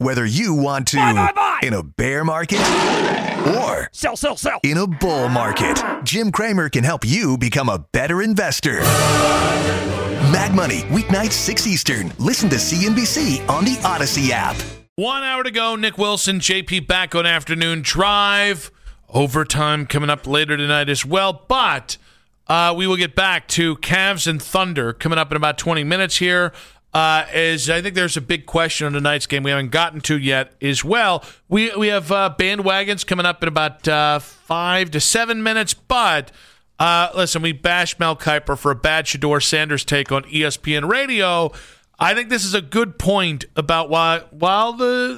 Whether you want to Buy. in a bear market or Sell. in a bull market, Jim Cramer can help you become a better investor. Mag Money, weeknights 6 Eastern. Listen to CNBC on the Odyssey app. 1 hour to go. Nick Wilson, JP back on Afternoon Drive. Overtime coming up later tonight as well. But we will get back to Cavs and Thunder coming up in about 20 minutes here. As I think there's a big question on tonight's game we haven't gotten to yet as well. We have bandwagons coming up in about 5 to 7 minutes. But listen, we bashed Mel Kiper for a bad Shedeur Sanders take on ESPN Radio. I think this is a good point about while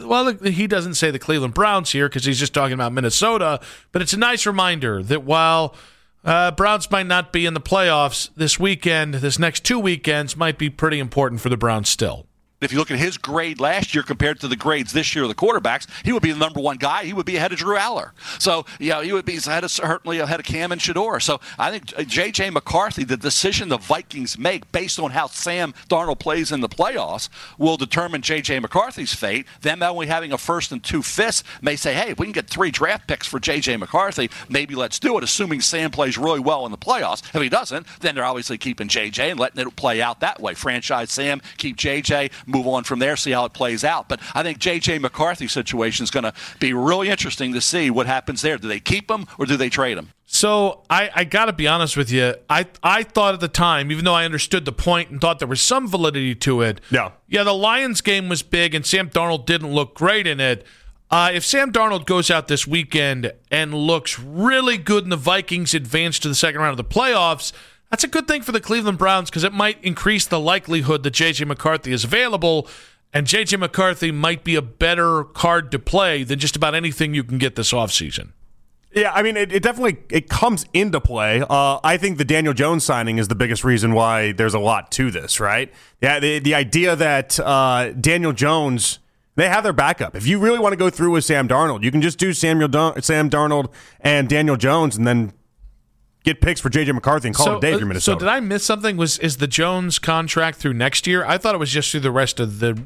he doesn't say the Cleveland Browns here because he's just talking about Minnesota, but it's a nice reminder that while Browns might not be in the playoffs this weekend, this next 2 weekends might be pretty important for the Browns still. If you look at his grade last year compared to the grades this year of the quarterbacks, he would be the number one guy. He would be ahead of Drew Aller. So, he would be certainly ahead of Cam and Shedeur. So, I think J.J. McCarthy, the decision the Vikings make based on how Sam Darnold plays in the playoffs will determine J.J. McCarthy's fate. Them only having a first and 2/5 may say, hey, if we can get 3 draft picks for J.J. McCarthy, maybe let's do it, assuming Sam plays really well in the playoffs. If he doesn't, then they're obviously keeping J.J. and letting it play out that way. Franchise Sam, keep J.J., move on from there, see how it plays out. But I think J.J. McCarthy's situation is going to be really interesting to see what happens there. Do they keep him or do they trade him? So I got to be honest with you. I thought at the time, even though I understood the point and thought there was some validity to it, yeah, the Lions game was big and Sam Darnold didn't look great in it. If Sam Darnold goes out this weekend and looks really good and the Vikings advance to the second round of the playoffs, that's a good thing for the Cleveland Browns because it might increase the likelihood that J.J. McCarthy is available, and J.J. McCarthy might be a better card to play than just about anything you can get this offseason. Yeah, I mean, it definitely comes into play. I think the Daniel Jones signing is the biggest reason why there's a lot to this, right? Yeah, the idea that Daniel Jones, they have their backup. If you really want to go through with Sam Darnold, you can just do Sam Darnold and Daniel Jones and then get picks for J.J. McCarthy and call it a day if you're Minnesota. So did I miss something? Is the Jones contract through next year? I thought it was just through the rest of the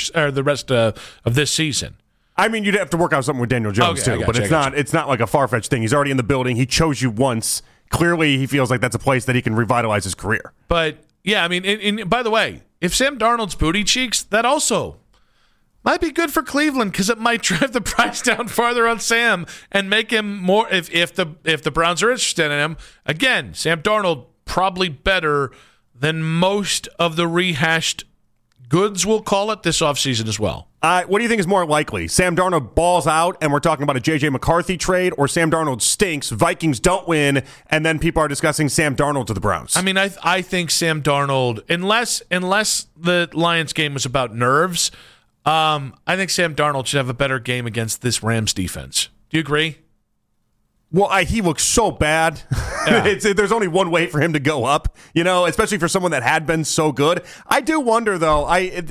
of this season. I mean, you'd have to work out something with Daniel Jones too, but it's not like a far-fetched thing. He's already in the building. He chose you once. Clearly, he feels like that's a place that he can revitalize his career. But yeah, I mean, and by the way, if Sam Darnold's booty cheeks, that also might be good for Cleveland because it might drive the price down farther on Sam and make him more. If the Browns are interested in him, again, Sam Darnold probably better than most of the rehashed goods, we'll call it, this offseason as well. What do you think is more likely? Sam Darnold balls out and we're talking about a J.J. McCarthy trade, or Sam Darnold stinks, Vikings don't win, and then people are discussing Sam Darnold to the Browns? I mean, I think Sam Darnold, unless the Lions game was about nerves, I think Sam Darnold should have a better game against this Rams defense. Do you agree? Well, he looks so bad. Yeah. There's only one way for him to go up, especially for someone that had been so good. I do wonder, though,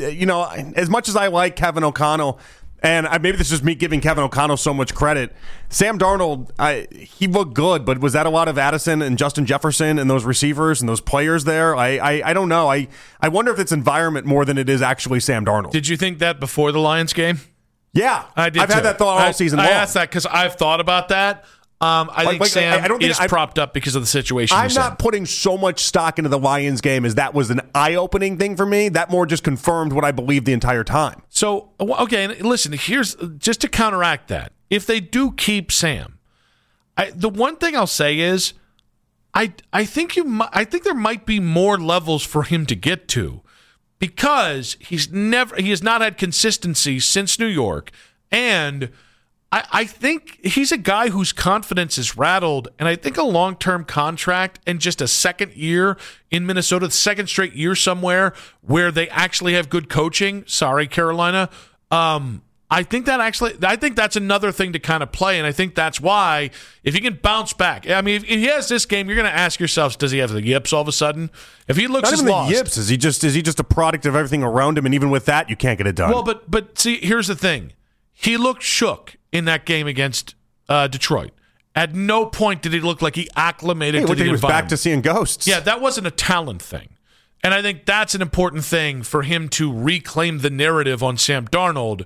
as much as I like Kevin O'Connell, and maybe this is just me giving Kevin O'Connell so much credit, Sam Darnold, he looked good, but was that a lot of Addison and Justin Jefferson and those receivers and those players there? I don't know. I wonder if it's environment more than it is actually Sam Darnold. Did you think that before the Lions game? Yeah. I did. I've had that thought all season long. I asked that because I've thought about that. I think Sam is propped up because of the situation. I'm not putting so much stock into the Lions game as that was an eye-opening thing for me. That more just confirmed what I believed the entire time. So, okay, listen, here's just to counteract that. If they do keep Sam, the one thing I'll say is I think there might be more levels for him to get to because he has not had consistency since New York, and I think he's a guy whose confidence is rattled, and I think a long-term contract and just a second year in Minnesota, the second straight year somewhere where they actually have good coaching. Sorry, Carolina. I think that's another thing to kind of play, and I think that's why if he can bounce back. I mean, if he has this game, you're going to ask yourselves, does he have the yips all of a sudden? If he looks not even lost, the yips, is he just a product of everything around him, and even with that, you can't get it done. Well, but see, here's the thing. He looked shook in that game against Detroit. At no point did he look like he acclimated to the environment. He was back to seeing ghosts. Yeah, that wasn't a talent thing. And I think that's an important thing for him to reclaim the narrative on Sam Darnold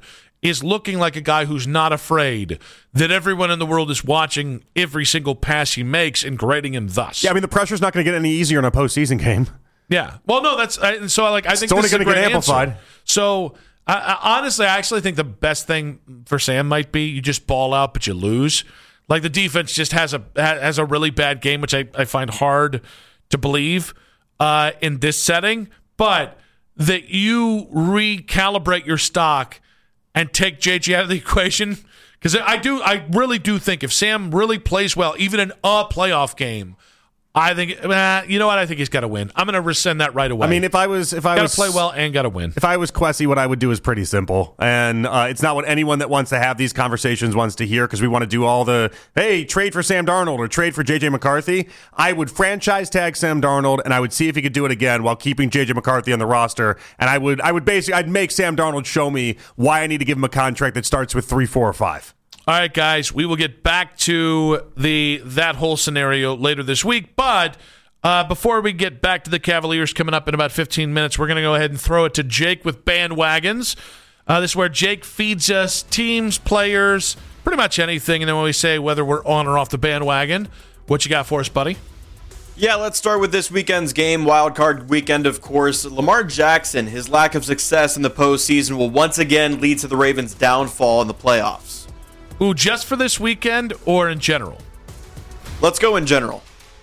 is looking like a guy who's not afraid that everyone in the world is watching every single pass he makes and grading him thus. Yeah, I mean, the pressure's not going to get any easier in a postseason game. Yeah. Well, no, I think it's this only is a going to great get amplified. answer. So, honestly, I actually think the best thing for Sam might be you just ball out, but you lose. Like the defense just has a really bad game, which I find hard to believe in this setting. But that you recalibrate your stock and take JJ out of the equation, because I really do think if Sam really plays well, even in a playoff game, I think you know what? I think he's got to win. I'm going to rescind that right away. I mean, if I was got to play well and got to win. If I was Kwesi, what I would do is pretty simple, and it's not what anyone that wants to have these conversations wants to hear, because we want to do all the trade for Sam Darnold or trade for JJ McCarthy. I would franchise tag Sam Darnold, and I would see if he could do it again while keeping JJ McCarthy on the roster. And I'd make Sam Darnold show me why I need to give him a contract that starts with 3, 4, or 5. All right, guys, we will get back to that whole scenario later this week. But before we get back to the Cavaliers coming up in about 15 minutes, we're going to go ahead and throw it to Jake with Bandwagons. This is where Jake feeds us teams, players, pretty much anything. And then when we say whether we're on or off the bandwagon, what you got for us, buddy? Yeah, let's start with this weekend's game, Wild Card Weekend, of course. Lamar Jackson, his lack of success in the postseason will once again lead to the Ravens' downfall in the playoffs. Ooh, just for this weekend or in general? Let's go in general.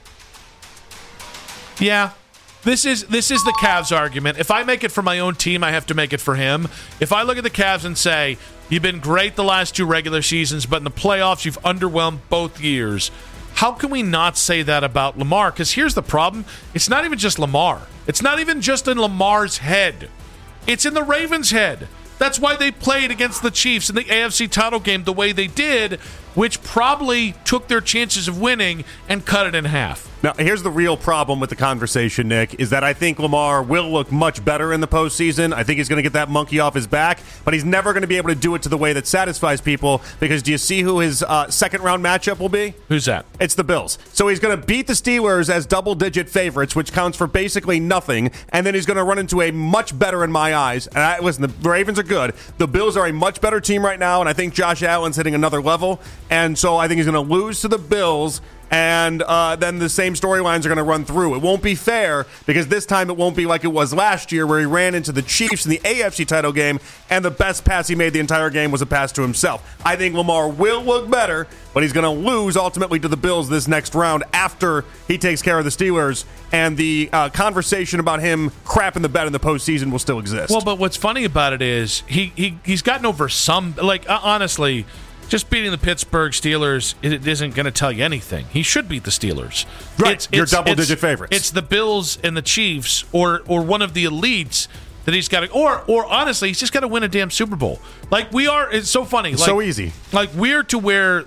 Yeah, this is the Cavs argument. If I make it for my own team, I have to make it for him. If I look at the Cavs and say, you've been great the last 2 regular seasons, but in the playoffs, you've underwhelmed both years, how can we not say that about Lamar? Because here's the problem. It's not even just Lamar. It's not even just in Lamar's head. It's in the Ravens' head. That's why they played against the Chiefs in the AFC title game the way they did, which probably took their chances of winning and cut it in half. Now, here's the real problem with the conversation, Nick, is that I think Lamar will look much better in the postseason. I think he's going to get that monkey off his back, but he's never going to be able to do it to the way that satisfies people, because do you see who his second-round matchup will be? Who's that? It's the Bills. So he's going to beat the Steelers as double-digit favorites, which counts for basically nothing, and then he's going to run into a much better, in my eyes, and listen, the Ravens are good. The Bills are a much better team right now, and I think Josh Allen's hitting another level, and so I think he's going to lose to the Bills, and then the same storylines are going to run through. It won't be fair, because this time it won't be like it was last year, where he ran into the Chiefs in the AFC title game, and the best pass he made the entire game was a pass to himself. I think Lamar will look better, but he's going to lose ultimately to the Bills this next round after he takes care of the Steelers, and the conversation about him crapping the bed in the postseason will still exist. Well, but what's funny about it is he's gotten over some, honestly, just beating the Pittsburgh Steelers, it isn't going to tell you anything. He should beat the Steelers. Right, you're double-digit favorites. It's the Bills and the Chiefs, or one of the elites that he's got to, or honestly, he's just got to win a damn Super Bowl. Like we are, it's so funny. It's so easy. Like we're to where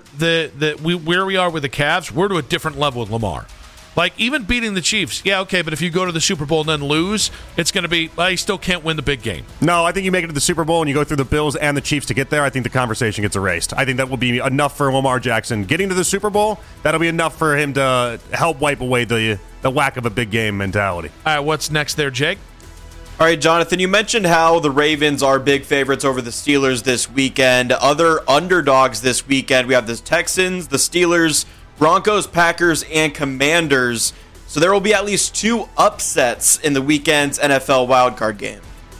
where we are with the Cavs, we're to a different level with Lamar. Like, even beating the Chiefs, yeah, okay, but if you go to the Super Bowl and then lose, it's going to be, you still can't win the big game. No, I think you make it to the Super Bowl and you go through the Bills and the Chiefs to get there, I think the conversation gets erased. I think that will be enough for Lamar Jackson. Getting to the Super Bowl, that'll be enough for him to help wipe away the lack of a big game mentality. All right, what's next there, Jake? All right, Jonathan, you mentioned how the Ravens are big favorites over the Steelers this weekend. Other underdogs this weekend, we have the Texans, the Steelers, Broncos, Packers, and Commanders. So there will be at least 2 upsets in the weekend's NFL wildcard game.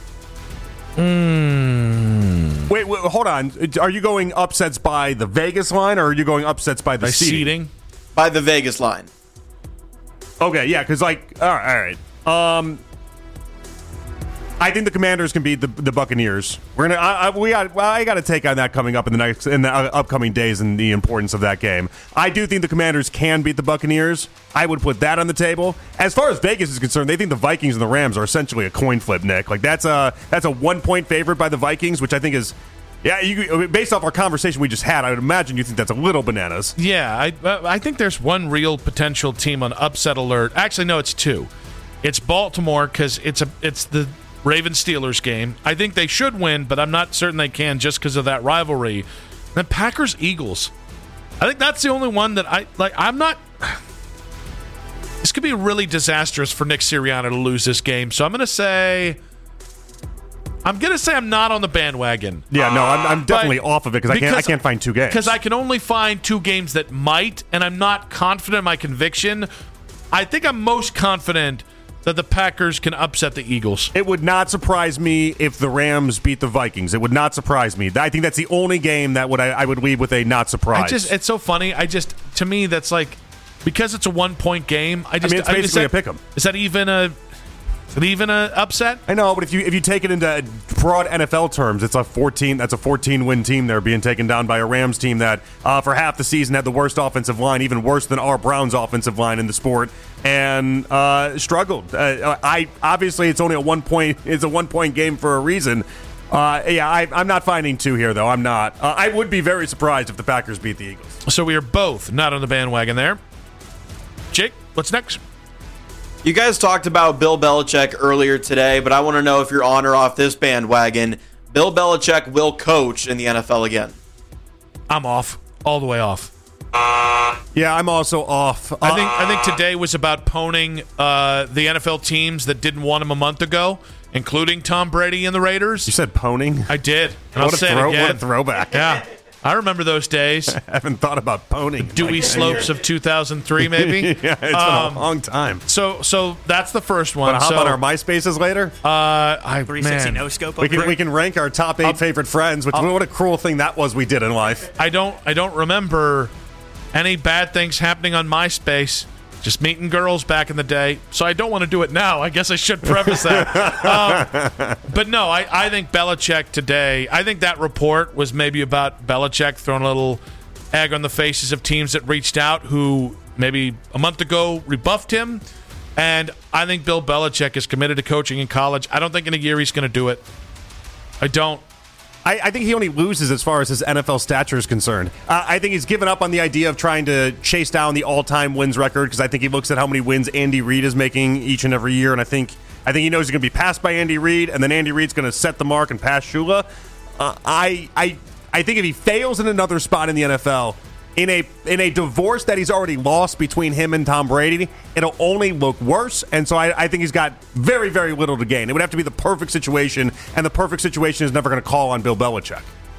Wait, hold on. Are you going upsets by the Vegas line, or are you going upsets by the seeding? By the Vegas line. Okay, yeah, because, all right. I think the Commanders can beat the Buccaneers. I got to take on that coming up in the upcoming days and the importance of that game. I do think the Commanders can beat the Buccaneers. I would put that on the table. As far as Vegas is concerned, they think the Vikings and the Rams are essentially a coin flip, Nick. Like that's a 1-point favorite by the Vikings, which I think is. Yeah, based off our conversation we just had, I would imagine you think that's a little bananas. Yeah, I think there's one real potential team on upset alert. Actually, no, it's 2. It's Baltimore because it's the Ravens-Steelers game. I think they should win, but I'm not certain they can just because of that rivalry. Then Packers-Eagles. I think that's the only one that I'm not. This could be really disastrous for Nick Sirianni to lose this game. So I'm going to say I'm going to say I'm not on the bandwagon. Yeah, no, I'm definitely off of it because I can't find 2 games. Because I can only find 2 games that might, and I'm not confident in my conviction. I think I'm most confident that the Packers can upset the Eagles. It would not surprise me if the Rams beat the Vikings. It would not surprise me. I think that's the only game that I would leave with a not surprise. It's so funny. To me, that's like, because it's a 1-point game. It's basically a pick 'em. Is that even a upset? I know, but if you take it into broad NFL terms, it's a 14-win team there being taken down by a Rams team that for half the season had the worst offensive line, even worse than our Browns offensive line in the sport, and struggled. Obviously it's only a 1-point game for a reason. I'm not finding 2 here though. I'm not. I would be very surprised if the Packers beat the Eagles. So we are both not on the bandwagon there. Jake, what's next? You guys talked about Bill Belichick earlier today, but I want to know if you're on or off this bandwagon. Bill Belichick will coach in the NFL again. I'm off. All the way off. Yeah, I'm also off. I think today was about poning the NFL teams that didn't want him a month ago, including Tom Brady and the Raiders. You said poning? I did. And I'll say it again. What a throwback. Yeah. I remember those days. I haven't thought about poning. Dewey Slopes of 2003, maybe? Yeah, it's been a long time. So that's the first one. But how about our MySpaces later? 360 no scope. We can rank our top 8 favorite friends. What a cruel thing that was we did in life. I don't remember any bad things happening on MySpace. Just meeting girls back in the day. So I don't want to do it now. I guess I should preface that. But no, I think Belichick today, I think that report was maybe about Belichick throwing a little egg on the faces of teams that reached out who maybe a month ago rebuffed him. And I think Bill Belichick is committed to coaching in college. I don't think in a year he's going to do it. I don't. I think he only loses as far as his NFL stature is concerned. I think he's given up on the idea of trying to chase down the all-time wins record because I think he looks at how many wins Andy Reid is making each and every year, and I think he knows he's going to be passed by Andy Reid, and then Andy Reid's going to set the mark and pass Shula. I think if he fails in another spot in the NFL, in a divorce that he's already lost between him and Tom Brady, it'll only look worse. And so I think he's got very, very little to gain. It would have to be the perfect situation, and the perfect situation is never going to call on Bill Belichick.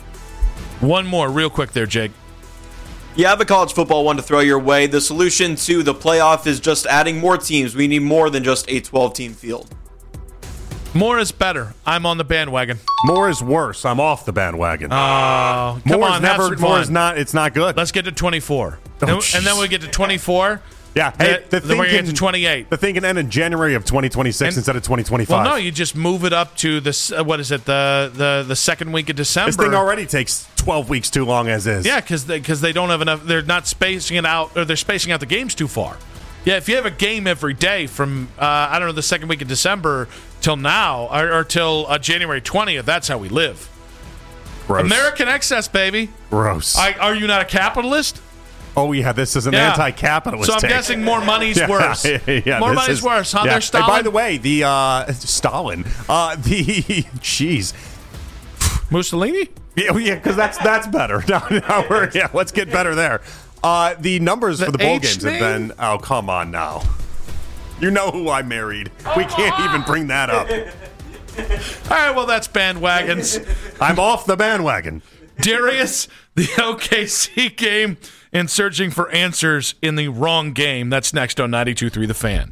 One more real quick there, Jake. You have a college football one to throw your way. The solution to the playoff is just adding more teams. We need more than just a 12-team field. More is better. I'm on the bandwagon. More is worse. I'm off the bandwagon. Oh, come more on. more is not. It's not good. Let's get to 24. Oh, and then we get to 24. Yeah. Hey, then we get to 28. The thing can end in January of 2026 instead of 2025. Well, no, you just move it up to this. What is it? The second week of December. This thing already takes 12 weeks too long as is. Yeah, because they don't have enough. They're not spacing it out, or they're spacing out the games too far. Yeah, if you have a game every day from, the second week of December till now, or till January 20th, that's how we live. Gross. American excess, baby. Gross. Are you not a capitalist? Oh, yeah, this is an anti-capitalist So I'm take. guessing more money's worse. Yeah, more money's worse, huh? Yeah. There's Stalin. Hey, by the way, Stalin. Jeez. Mussolini? Yeah, because that's better. Let's get better there. The numbers for the bowl games have been... Oh, come on now. You know who I married. We can't even bring that up. All right, well, that's bandwagons. I'm off the bandwagon. Darius, the OKC game, and searching for answers in the wrong game. That's next on 92.3 The Fan.